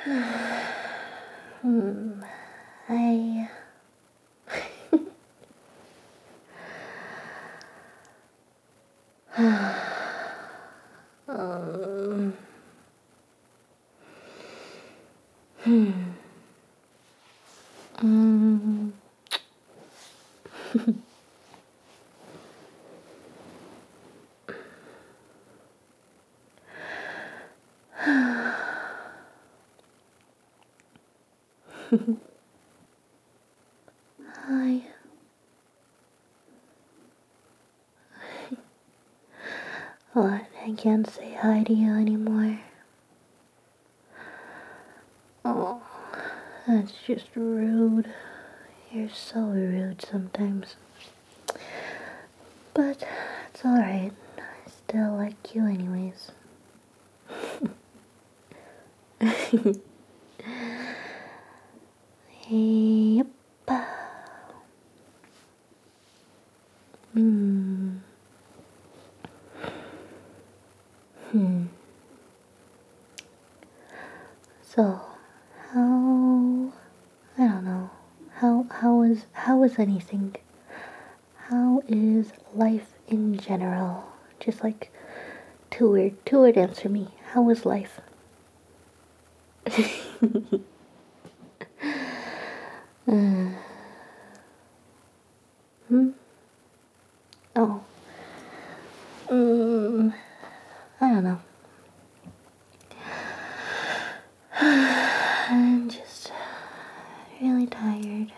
I um um Hi. What? I can't say hi to you anymore. Oh, that's just rude. You're so rude sometimes. But it's alright. I still like you anyways. Yep. Hmm. So, how, I don't know, how is anything? How is life in general? Just like, two word answer me. How is life? Hmm? Oh, mm, I don't know. I'm just really tired.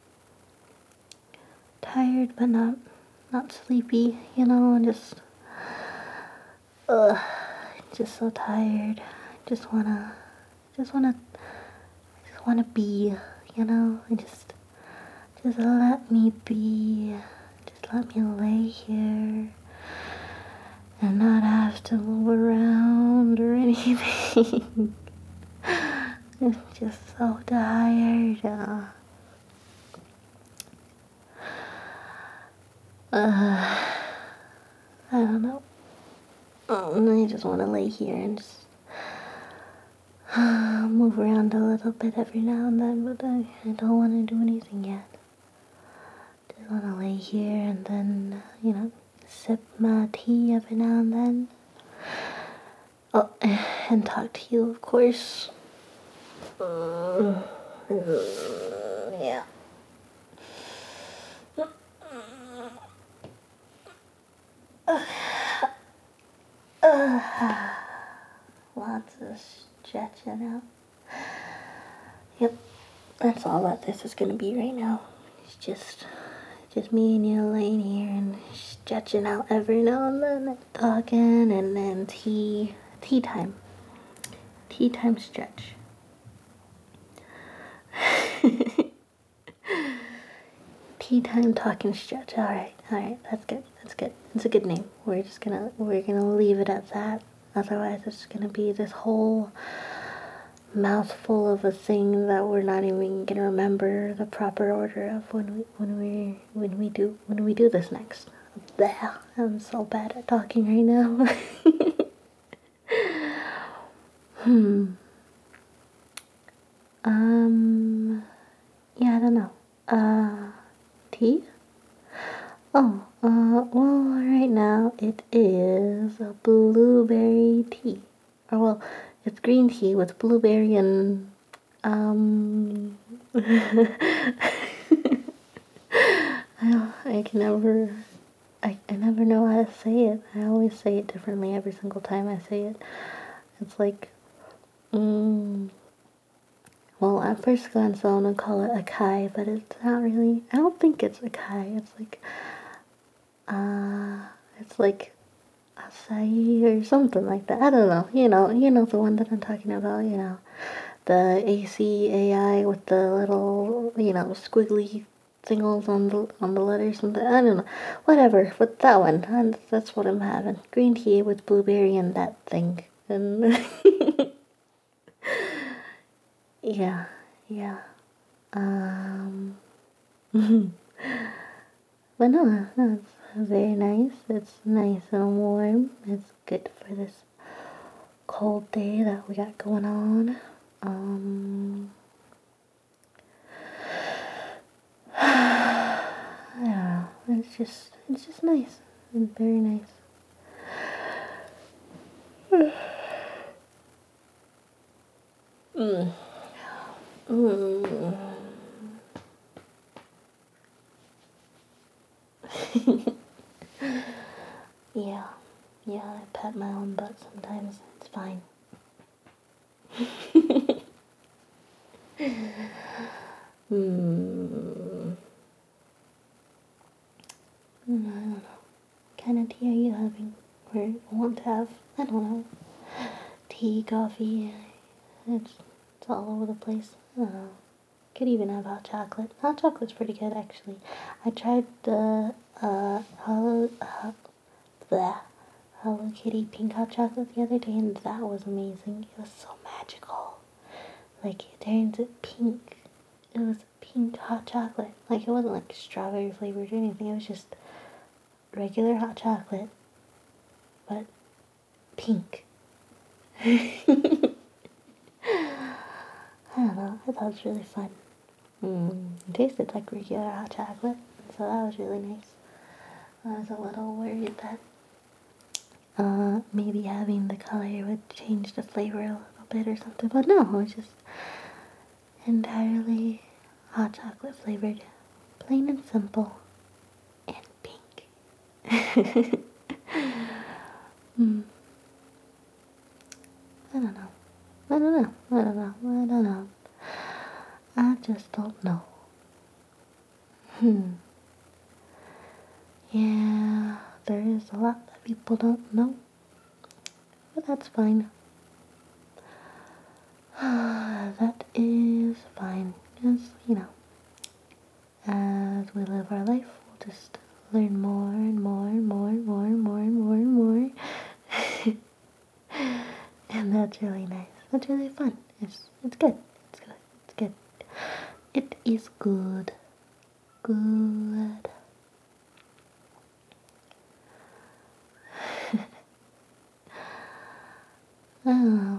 Tired, but not sleepy. Ugh, just so tired. Just wanna, just wanna, just wanna be. Just let me be. Just let me lay here and not have to move around or anything. I'm just so tired. I don't know. I just want to lay here and just move around a little bit every now and then, but I don't want to do anything yet. Just want to lay here and then, sip my tea every now and then. Oh, and talk to you, of course. Yeah. Lots of stretching out. Yep, that's all that this is gonna be right now. It's just me and you laying here and stretching out every now and then, and talking, and then tea time. Tea time stretch. Tea time talking stretch. Alright, that's good. It's a good name. We're gonna leave it at that. Otherwise it's gonna be this whole mouthful of a thing that we're not even gonna remember the proper order of when we do this next. There, I'm so bad at talking right now. Yeah, I don't know. Tea? Oh, well, right now it is a blueberry tea. Or, well, it's green tea with blueberry and, I can never, I never know how to say it. I always say it differently every single time I say it. It's like, well, at first glance I want to call it acai, but it's not really, I don't think it's acai. It's like acai or something like that. I don't know. You know the one that I'm talking about. The ACAI with the little squiggly singles on the letters and I don't know. Whatever. But that one. And that's what I'm having. Green tea with blueberry and that thing. And yeah, yeah. Um. But no, it's very nice. It's nice and warm. It's good for this cold day that we got going on. Um, yeah, it's just nice and very nice. Mm. Mm. Yeah, yeah, I pat my own butt sometimes. It's fine. Hmm. I don't know. What kind of tea are you having? Or want to have? I don't know. Tea, coffee. It's, it's all over the place. I don't know. Could even have hot chocolate. Hot chocolate's pretty good, actually. I tried the bleh, Hello Kitty pink hot chocolate the other day, and that was amazing. It was so magical. Like, it turns it pink. It was pink hot chocolate. Like, it wasn't like strawberry flavored or anything. It was just regular hot chocolate, but pink. I don't know. I thought it was really fun. It tasted like regular hot chocolate, so that was really nice. I was a little worried that maybe having the color would change the flavor a little bit or something, but no, it was just entirely hot chocolate flavored, plain and simple, and pink. Hmm. I don't know. I don't know. I don't know. I don't know. I just don't know. Hmm. Yeah, there is a lot that people don't know, but that's fine. That is fine. Because, as we live our life, we'll just learn more and more and more and more and more and more and more. And that's really nice. That's really fun. It's good. It's good. It's good. It is good. Good. Oh.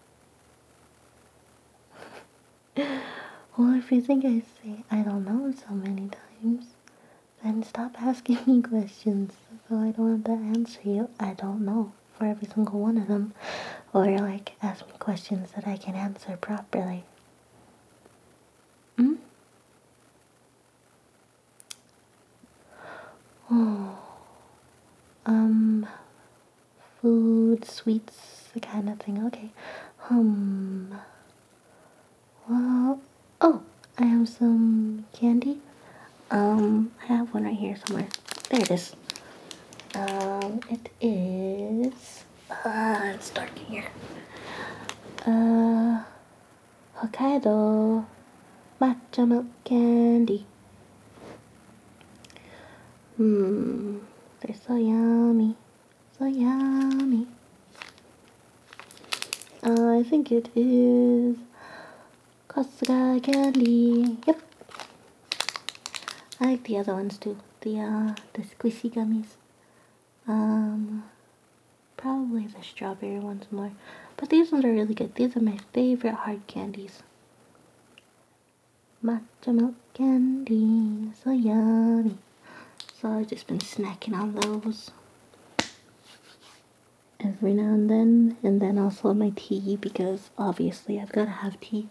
Well, if you think I say I don't know so many times, then stop asking me questions so I don't have to answer you. I don't know for every single one of them. Or like ask me questions that I can answer properly. Hmm? Oh. Um, food, sweets, the kind of thing. Okay. Well, oh, I have some candy. I have one right here somewhere. There it is. It is, it's dark in here. Hokkaido matcha milk candy. They're so yummy. So yummy. I think it is Kasuga candy. Yep. I like the other ones too. The squishy gummies. Probably the strawberry ones more. But these ones are really good. These are my favorite hard candies. Matcha milk candy. So yummy. So I've just been snacking on those every now and then also my tea because obviously I've got to have tea.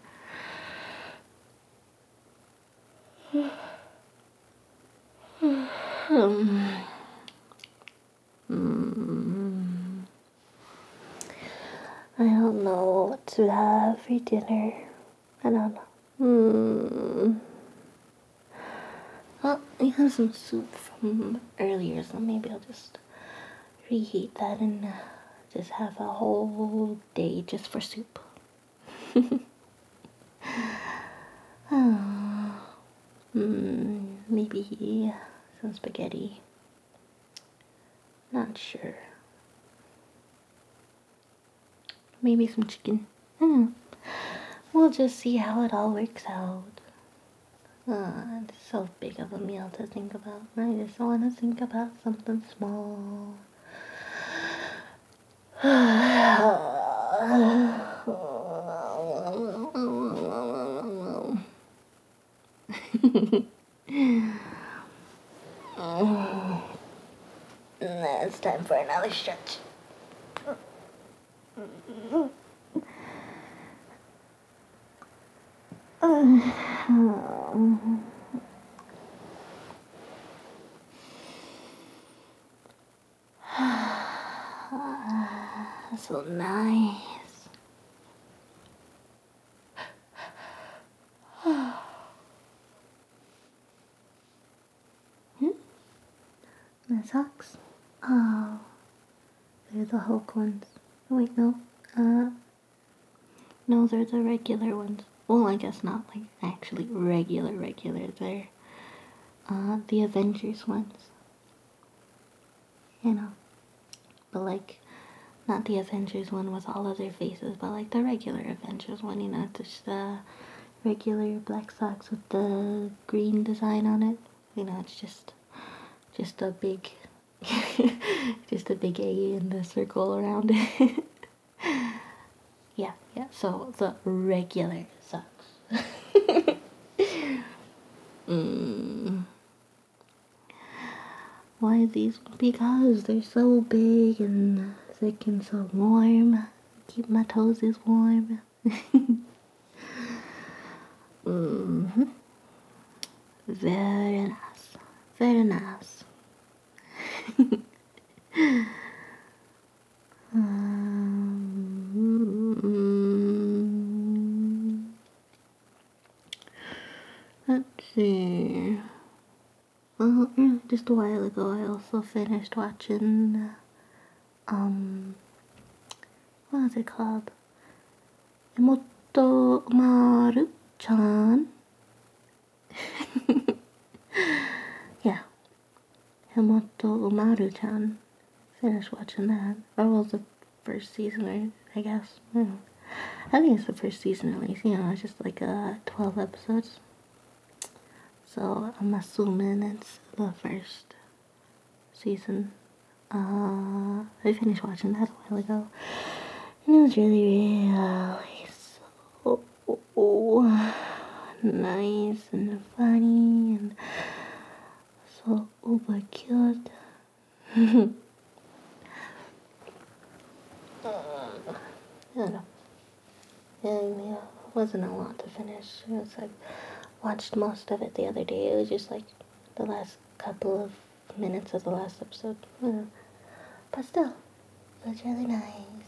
I don't know what to have for dinner. I don't know. Well, I have some soup from earlier, so maybe I'll just reheat that and just have a whole day just for soup. Maybe some spaghetti. Not sure. Maybe some chicken. We'll just see how it all works out. It's so big of a meal to think about. I just want to think about something small. Now it's time for another stretch. So nice. My socks? Oh, they're the Hulk ones. Wait, no. No, they're the regular ones. Well, I guess not like actually regular. They're the Avengers ones. You know, but like not the Avengers one with all of their faces, but like the regular Avengers one. You know, just the regular black socks with the green design on it. You know, it's just a big, just a big A in the circle around it. Yeah. So the regular socks. Why these? Because they're so big and thick and so warm. Keep my toes warm. Mm-hmm. Very nice. Very nice. Let's see. Well, just a while ago, I also finished watching, what is it called? Emoto Maru-chan. Yeah, Emoto Umaru-chan. Finished watching that. Or was the first season, I guess. I think it's the first season at least. You know, it's just like 12 episodes. So I'm assuming it's the first season. I finished watching that a while ago. And it was really so nice and funny and so uber cute. I don't know. Yeah, it wasn't a lot to finish. It was like, watched most of it the other day. It was just like the last couple of minutes of the last episode. But still, it was really nice.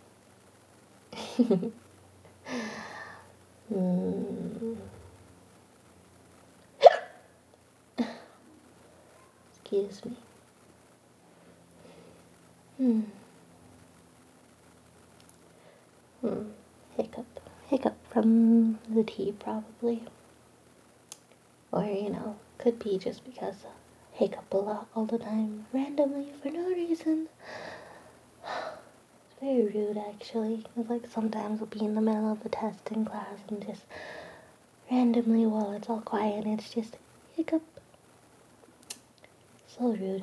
Excuse me. Hiccup. Hiccup from the tea, probably. Or, could be just because I hiccup a lot all the time, randomly, for no reason. It's very rude, actually. It's like sometimes I'll be in the middle of a test in class and just randomly, while it's all quiet, and it's just hiccup. So rude.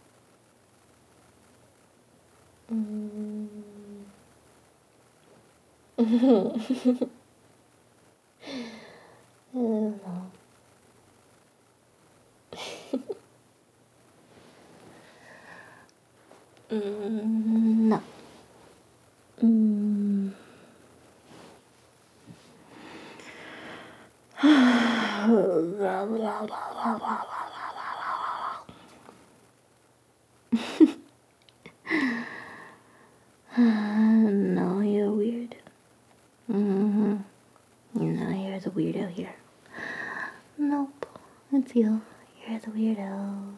I don't know. No. No, you're weird. No, you're the weirdo here. Nope, it's you. You're the weirdo.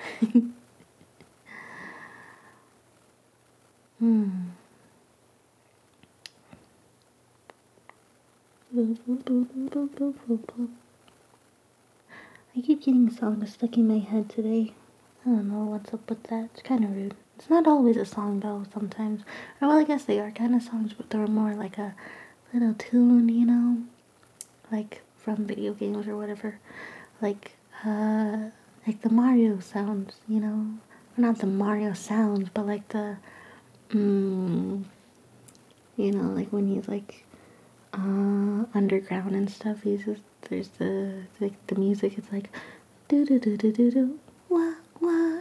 I keep getting songs stuck in my head today. I don't know what's up with that. It's kind of rude. It's not always a song though, sometimes. Or well, I guess they are kind of songs, but they're more like a little tune, Like from video games or whatever. Like the Mario sounds, Or not the Mario sounds, but like the, like when he's like, underground and stuff, he's just there's the music. It's like do do do do do do wah wah.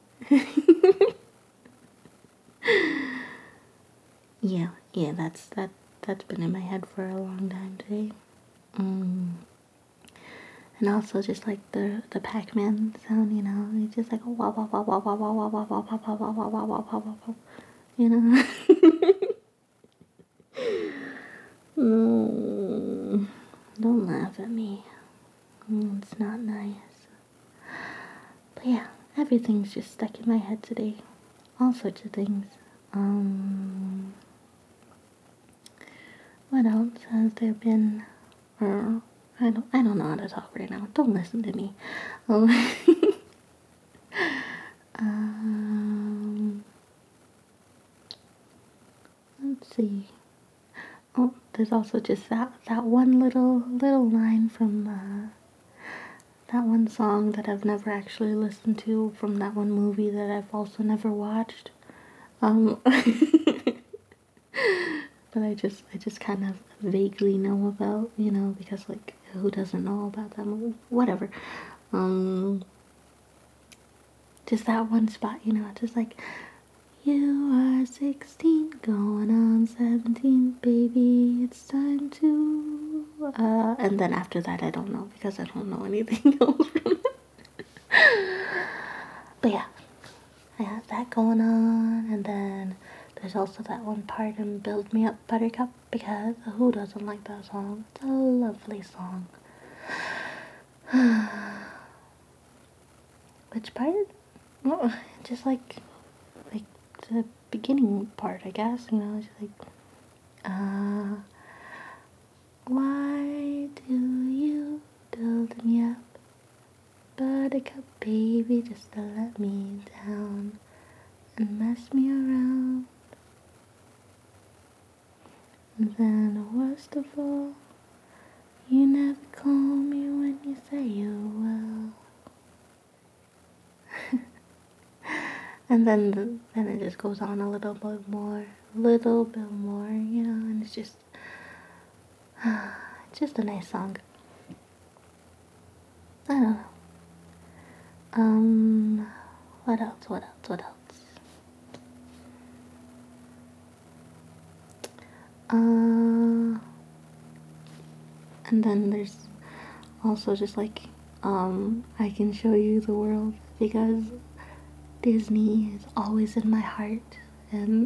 Yeah, that's been in my head for a long time today. And also just like the Pac-Man sound, it's just like wah wah wah wah wah wah wah wah wah wah wah wah wah wah wah wah wah, you know. No, don't laugh at me. It's not nice. But yeah, everything's just stuck in my head today. All sorts of things. Um, what else has there been? I don't know how to talk right now. Don't listen to me. Um, um, let's see. Oh, there's also just that one little line from that one song that I've never actually listened to from that one movie that I've also never watched. But I just kind of vaguely know about, because like who doesn't know about that movie? Whatever. Um, just that one spot, just like you are 16, going on 17, baby, it's time to and then after that I don't know because I don't know anything else from it. But yeah, I have that going on, and then there's also that one part in Build Me Up Buttercup, because who doesn't like that song? It's a lovely song. Which part? Well, just like the beginning part, I guess, just like, why do you build me up, buttercup baby, just to let me down and mess me around? And then worst of all, you never call me when you say you will. And then it just goes on a little bit more, and it's just it's just a nice song. I don't know. What else? What else? What else? And then there's also just like, I can show you the world because Disney is always in my heart. And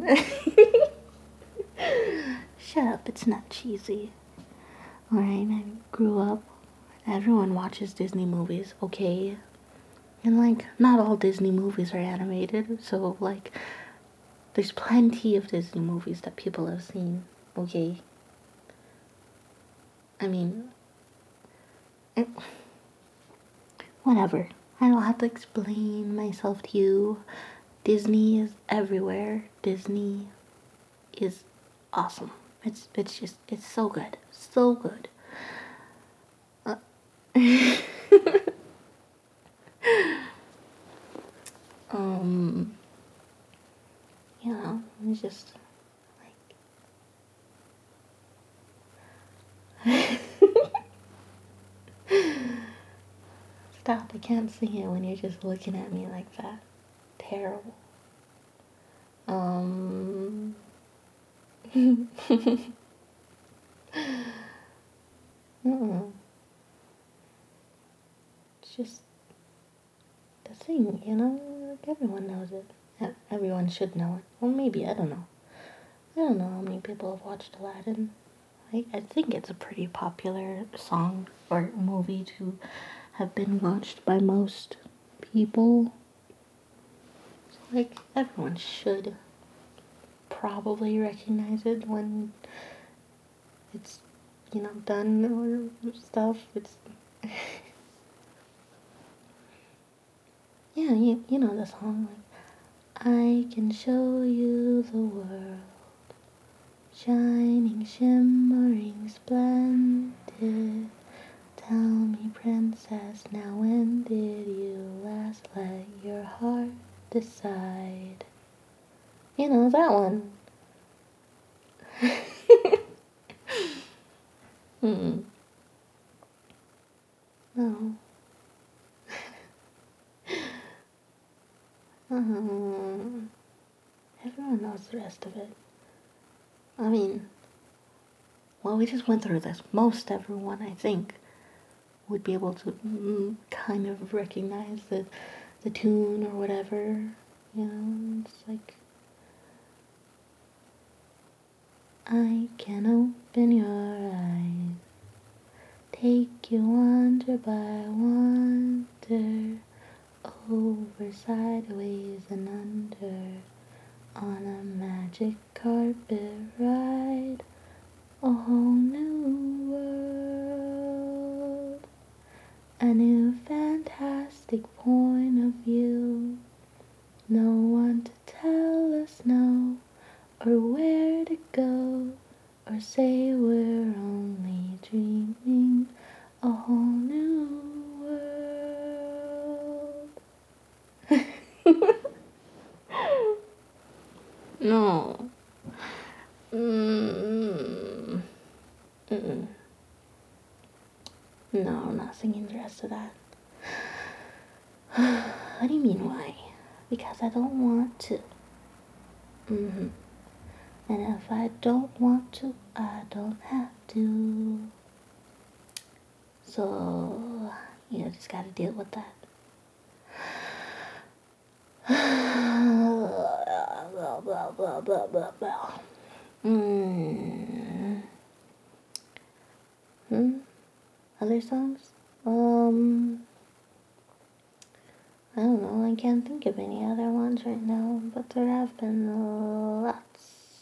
shut up, it's not cheesy. Alright, I grew up, everyone watches Disney movies, okay? And like, not all Disney movies are animated, so like, there's plenty of Disney movies that people have seen, okay? I mean, it, whatever. I don't have to explain myself to you. Disney is everywhere. Disney is awesome. It's so good. So good. Uh, um, it's just like stop, I can't sing it when you're just looking at me like that. Terrible. Um mm, it's just the thing, like everyone knows it. Everyone should know it. Well, maybe, I don't know. I don't know how many people have watched Aladdin. I think it's a pretty popular song or movie to have been watched by most people. So, like, everyone should probably recognize it when it's, done or stuff. It's, yeah, you know the song. Like, I can show you the world, shining, shimmering, splendid. Tell me, princess, now when did you last let your heart decide? You know, that one. Mm. rest of it. I mean, well, we just went through this. Most everyone, I think, would be able to kind of recognize the tune or whatever. You know, it's like, I can open your eyes, take you wonder by wonder, over, sideways, and under, on a magic carpet ride, a whole new world, a new fantastic point of view, no one to tell us no, or where to go, or say we're only dreaming, a whole new world. No. Mm. Mm-mm. No, I'm not singing the rest of that. What do you mean, why? Because I don't want to. And if I don't want to, I don't have to. So, you just gotta deal with that. Blah, blah, blah, blah, blah, blah. Other songs? I don't know, I can't think of any other ones right now, but there have been lots.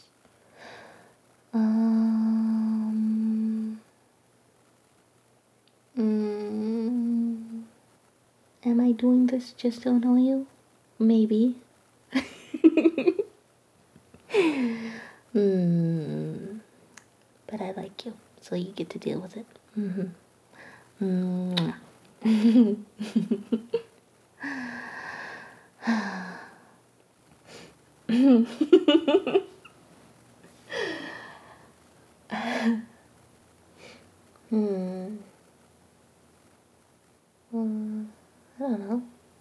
Am I doing this just to annoy you? Maybe. But I like you, so you get to deal with it. I don't know.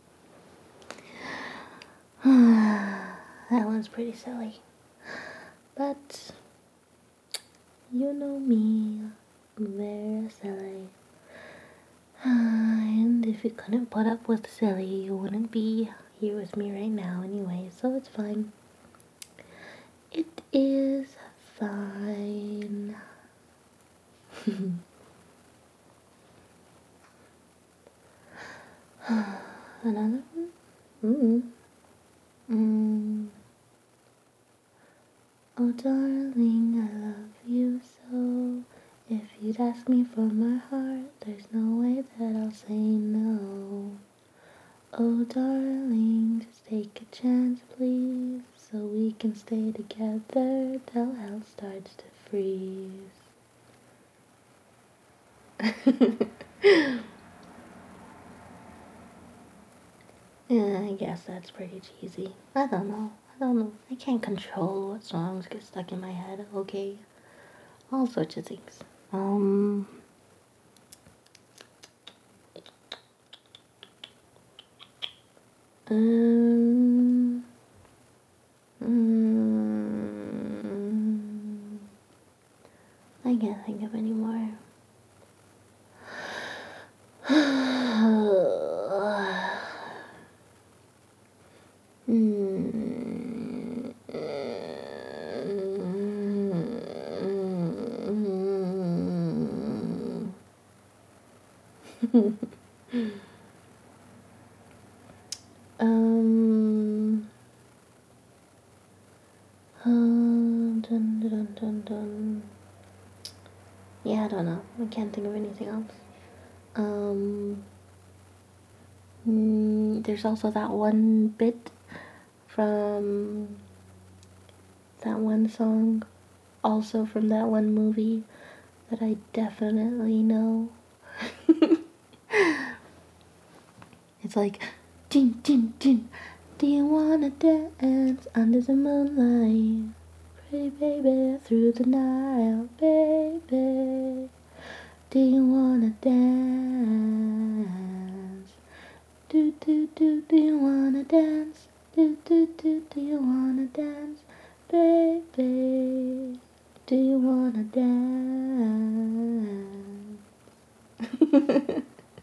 That one's pretty silly. But, you know me, I'm very silly. And if you couldn't put up with silly, you wouldn't be here with me right now anyway, so it's fine. It is fine. Another one? Oh darling, I love you so. If you'd ask me for my heart, there's no way that I'll say no. Oh darling, just take a chance please, so we can stay together till hell starts to freeze. Yeah, I guess that's pretty cheesy. I don't know. I can't control what songs get stuck in my head, okay? All sorts of things. Um, um, I can't think of any more. Dun, dun, dun, dun. Yeah, I don't know. I can't think of anything else. There's also that one bit from that one song, also from that one movie, that I definitely know. It's like, din, din, din. Do you wanna dance under the moonlight? Pretty baby, through the Nile, baby. Do you wanna dance? Do you wanna dance? Do you wanna dance? Baby, do you wanna dance?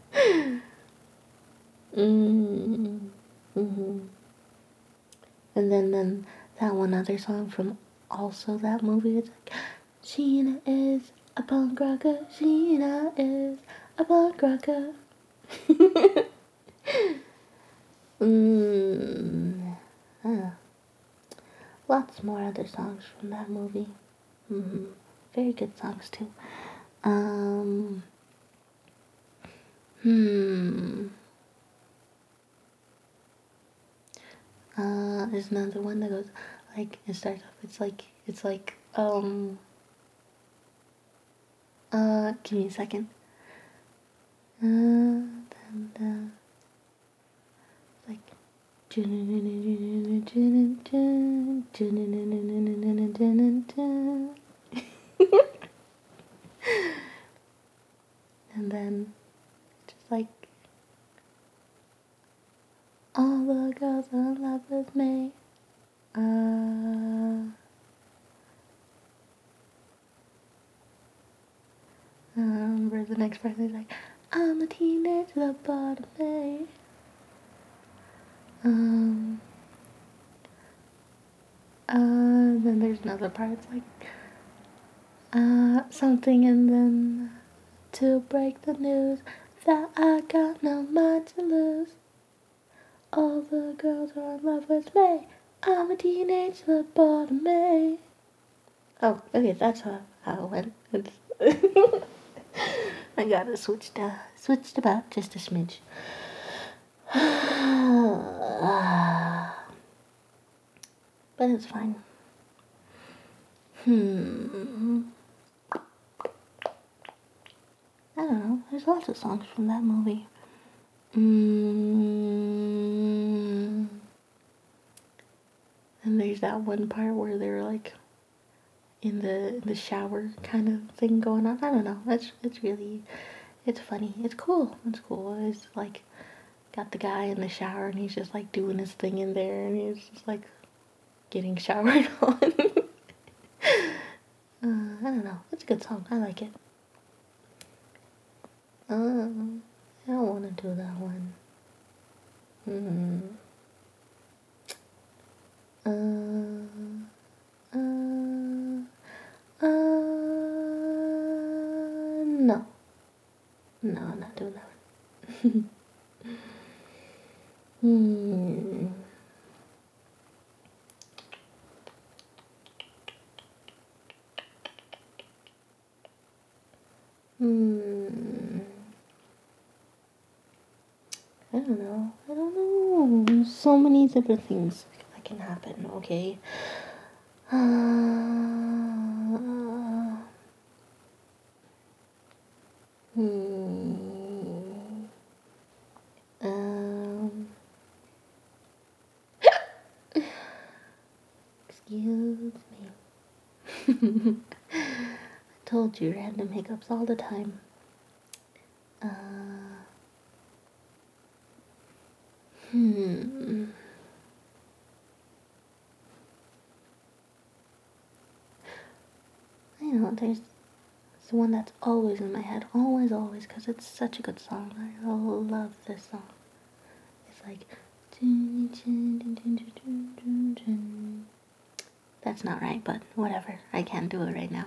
Mm-hmm. And then that one other song from also that movie, it's like, Sheena is a punk rocker, Sheena is a punk rocker. Ah, lots more other songs from that movie. Very good songs too. Um, hmm. There's another one that goes like it starts off. Give me a second. Like. And then just like all the girls are in love with me. Where the next part is like, I'm a teenager, the bottom me. Then there's another part. It's like, something, and then to break the news that I got no mind to lose. All the girls are in love with me. I'm a teenager, the bottom me. Oh, okay, that's how it went. I got it switched about just a smidge. But it's fine. I don't know. There's lots of songs from that movie. And there's that one part where they're like in the shower kind of thing going on. I don't know. It's funny. It's cool. It's cool. It's like got the guy in the shower and he's just like doing his thing in there and he's just like getting showered on. I don't know. It's a good song. I like it. I don't want to do that one. No. No, I'm not doing that one. I don't know. I don't know. So many different things that can happen, okay? Excuse me. I told you random hiccups all the time. I know, there's the one that's always in my head. Always, always, because it's such a good song. I love this song. It's like... That's not right, but whatever. I can't do it right now.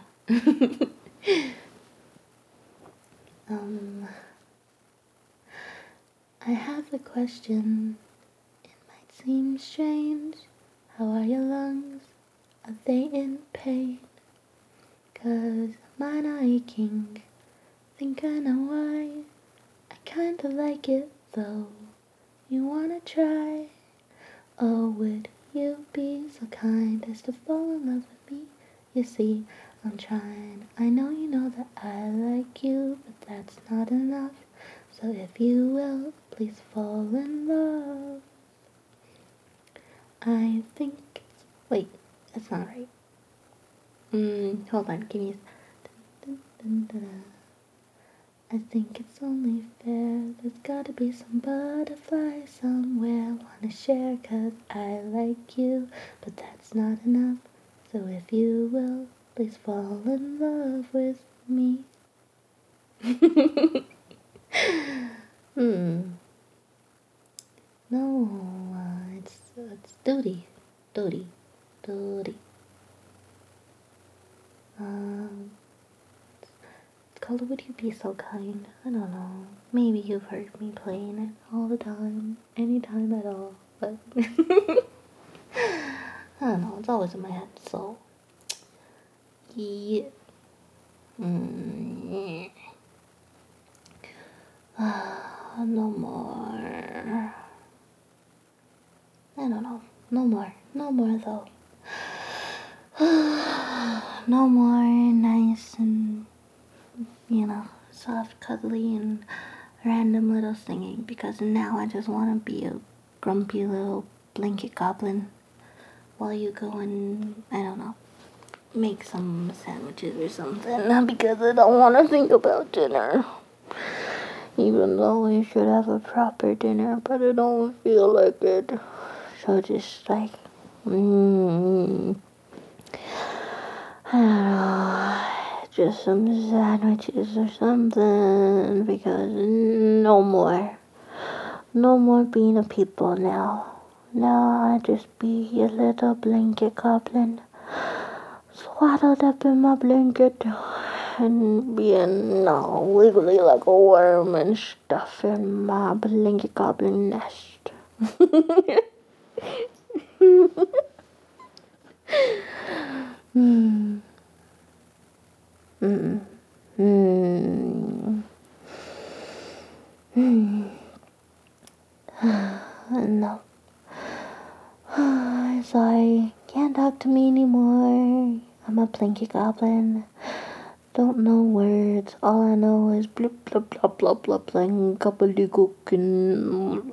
I have a question. It might seem strange. How are your lungs? Are they in pain? 'Cause mine are aching. Think I know why. I kinda like it though. You wanna try? Oh, would you be so kind as to fall in love with me? You see, I'm trying. I know you know that I like you, but that's not enough. So if you will, please fall in love. I think... Wait, that's not right. Hold on, give me... I think it's only fair. There's gotta be some butterfly somewhere. Wanna share 'cause I like you, but that's not enough. So if you will, please fall in love with me. No, it's duty, duty, duty. Um, it's called Would You Be So Kind? I don't know. Maybe you've heard me playing it all the time, anytime at all, but I don't know. It's always in my head, so yeah. Mm, no more. I don't know. No more. No more though. No more nice and, soft, cuddly, and random little singing because now I just want to be a grumpy little blanket goblin while you go and, I don't know, make some sandwiches or something. Not because I don't want to think about dinner. Even though we should have a proper dinner, but I don't feel like it. So just like, I don't know, just some sandwiches or something, because no more. No more being a people now. Now I just be a little blanket goblin, swaddled up in my blanket, and being all wiggly like a worm and stuff in my blanket goblin nest. Hmm. Mm. Hmm. Hmm. No. Sorry, can't talk to me anymore. I'm a blanket goblin. Don't know words. All I know is blip blip blop blop blop and gobbledygook and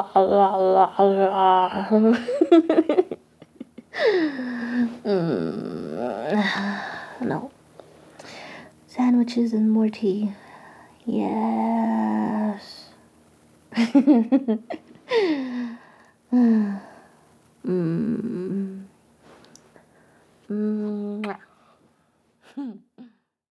no. Sandwiches and more tea. Yes.